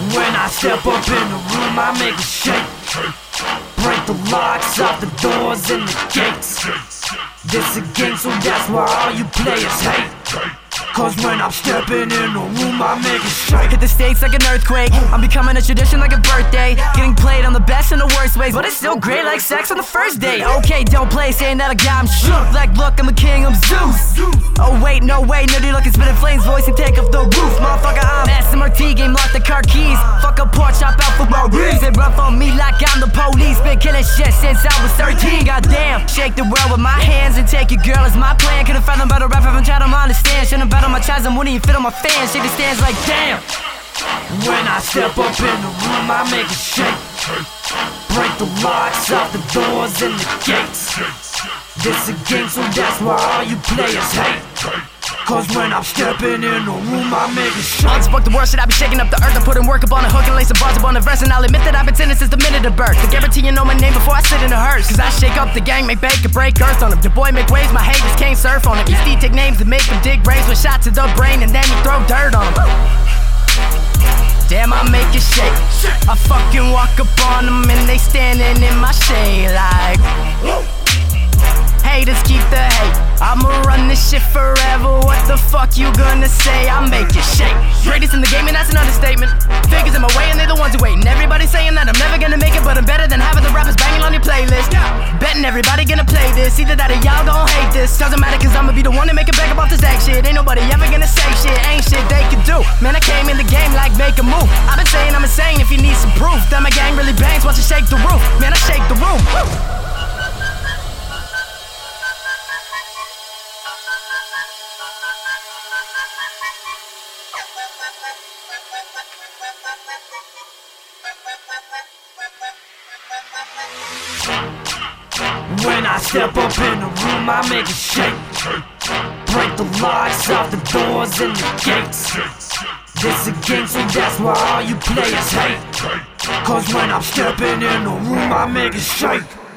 When I step up in the room, I make it shake. Break the locks off the doors and the gates. This a game, so that's why all you players hate. Cause when I'm stepping in the room, I make it shake. Hit the stakes like an earthquake. I'm becoming a tradition like a birthday. Getting played on the best and the worst ways, but it's still great like sex on the first date. Okay, don't play saying that I got him shook. Like look, I'm a king, I'm Zeus. Oh wait, no way, nerdy looking spitting flames, voice and take off the roof. Motherfucker, I'm SMRT, game lock the car keys. Fuck a porch, chop out for Maurice. They rough on me like I'm the police. Been killing shit since I was 13. Goddamn, shake the world with my hands and take your girl is my plan. Couldn't fathom about a rap, haven't tried to understand. Shouldn't bet on my child, I'm wouldn't even fit on my fans. Shake the stands like damn. When I step up in the room, I make it shake. Break the locks off the doors and the gates. This a game, so that's why all you players hate. Cause when I'm stepping in the room, I make it shake. I'll spoke the world shit, I be shaking up the earth. I put in work up on a hook and lay some bars up on the verse. And I'll admit that I've been sinning since the minute of birth. I guarantee you know my name before I sit in a hearse. Cause I shake up the gang, make bake or break earth on them. Your boy make waves, my haters can't surf on them. Each D take names and make them dig brains with shots to the brain and then you throw dirt on them. Damn, I make it shake. I fucking walk up on them and they standing in my shade like haters keep the hate. I'ma run this shit forever. What the fuck you gonna say? I make it shake. Greatest in the game and that's an understatement. Figures in my way and they're the ones who waiting. Everybody saying that I'm never gonna make it, but I'm better than half of the rappers banging on your playlist. Betting everybody gonna play this. Either that or y'all gon' hate this. Doesn't matter cause I'ma be the one to make it back up off this act shit. Ain't nobody ever gonna say shit. Ain't shit they can do. Man, I came in the game like make a move. I've been saying I'm insane if you need some proof that my gang really bangs. Watch it shake the roof. Man, I shake the room. Woo. When I step up in the room, I make it shake. Break the locks off the doors and the gates. This a game, so that's why all you players hate. Cause when I'm stepping in the room, I make it shake.